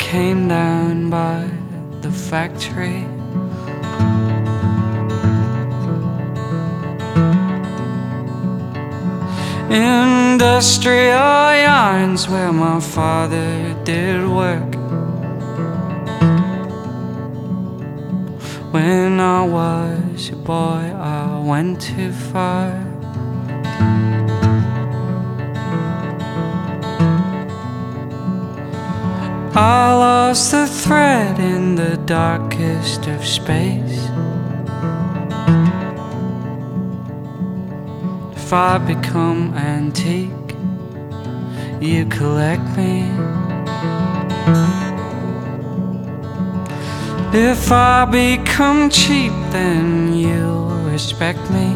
came down by the factory. Industrial yarns where my father did work. When I was a boy, I went too far. I lost the thread in the darkest of space. If I become antique, you collect me. If I become cheap, then you'll respect me.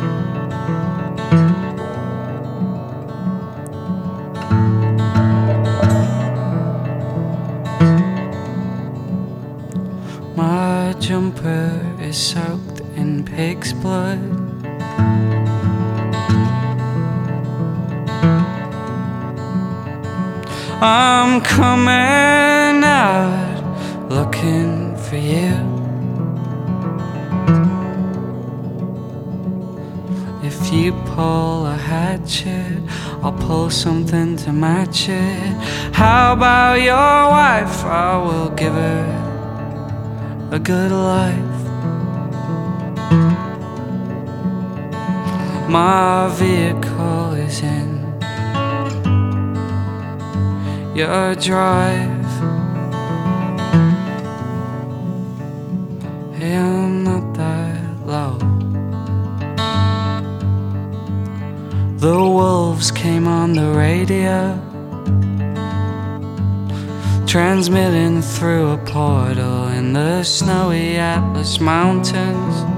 My jumper is soaked in pig's blood. I'm coming out looking for you. If you pull a hatchet, I'll pull something to match it. How about your wife? I will give her a good life. My vehicle is in your drive. Hey, I'm not that low. The wolves came on the radio, transmitting through a portal in the snowy Atlas Mountains.